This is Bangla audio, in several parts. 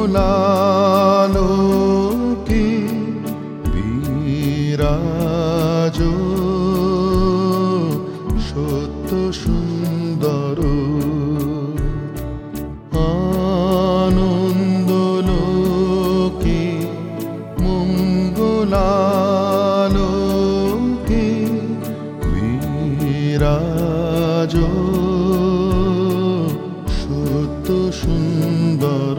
মঙ্গলালোকে বিরাজ সত্য সুন্দর আনন্দলোকে মঙ্গলালোকে বিরাজ সত্য সুন্দর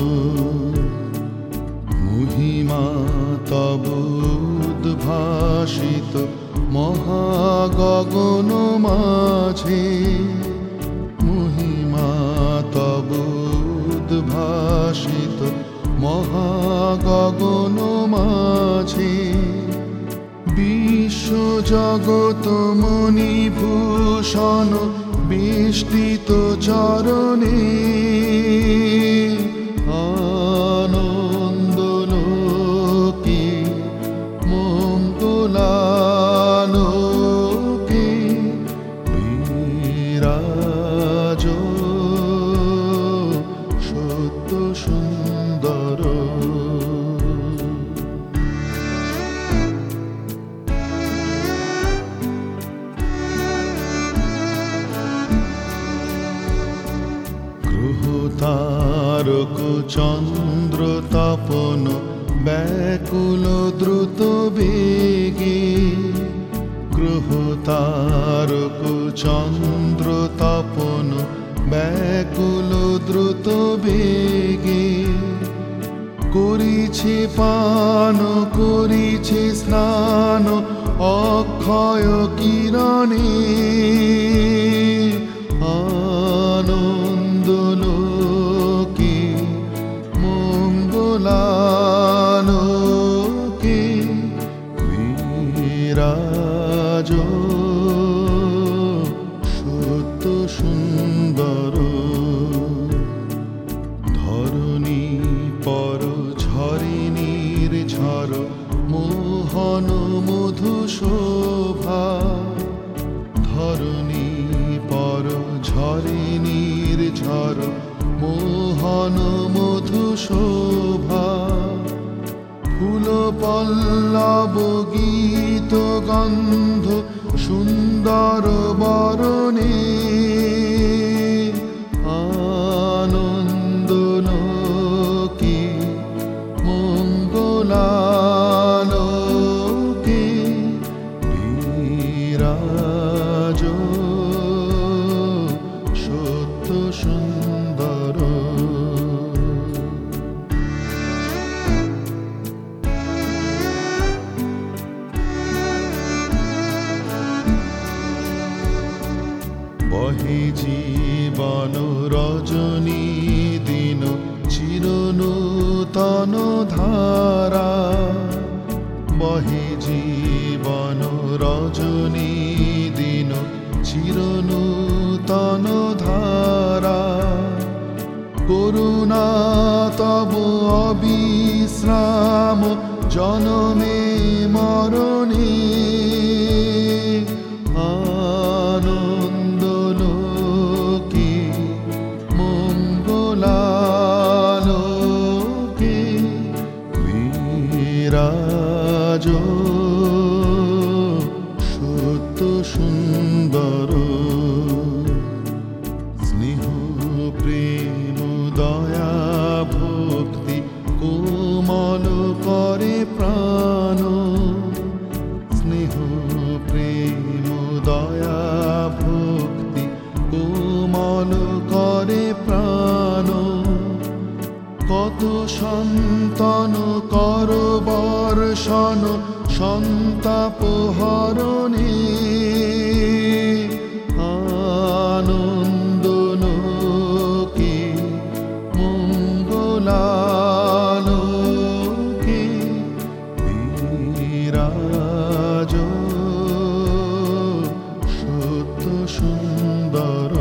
মহিমা তব উদ্ভাসিত মহাগগন মাঝে মহিমা তব উদ্ভাসিত মহাগগন মাঝে বিশ্ব জগৎ মণিভূষণ বিস্তৃত চরণে আনন্দলোকে মঙ্গলালোকে বিরাজ সত্য সুন্দর তারক চন্দ্র তপন ব্যাকুল দ্রুত বেগে গ্রহ তারক চন্দ্র তপন ব্যাকুল দ্রুত বেগে করিছে পান করিছে স্নান অক্ষয় কিরণে আনন্দলোকে মঙ্গলালোকে বিরাজ সত্য সুন্দর ধরণী পর ঝরিণীর ঝর মোহন মধু শোভা ধরণী পর ঝরিণীর ঝর মোহন মধু শোভা ফুল পল্লব গীত গন্ধ সুন্দর বরণে আনন্দলোকে মঙ্গলালোকে বিরাজ সত্য সুন্দর বহে জীবন রজনী দিন চিরনূতন ধারা বহে জীবন রজনী দিন চিরনূতন ধারা করুণা তব অবিশ্রাম জনমে মরণে আনন্দলোকে মঙ্গলালোকে বিরাজ সত্য সুন্দর স্নেহ প্রেম দয়া ভক্তি কোমল করে প্রাণ স্নেহ প্রেম দয়া ভক্তি কোমল করে প্রাণ কত সন্তান কর বর্ষণ সন্তাপ হরণে আনন্দলোকে মঙ্গলালোকে বিরাজ সত্য সুন্দর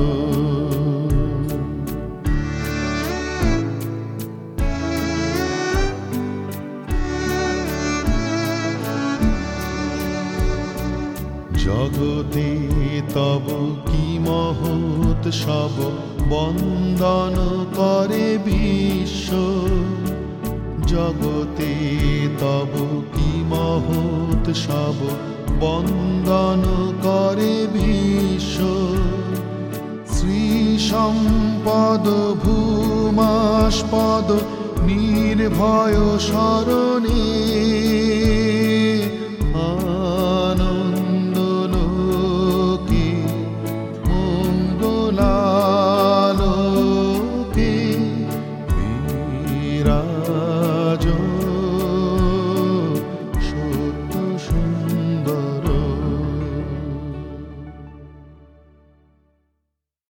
জগতে তব কি মহোৎসব বন্দন করে বিশ্ব জগতে তব কি মহৎ সব বন্দন করে বিশ্ব শ্রী সম্পদ ভূমাস্পদ নির্ভয় শরণে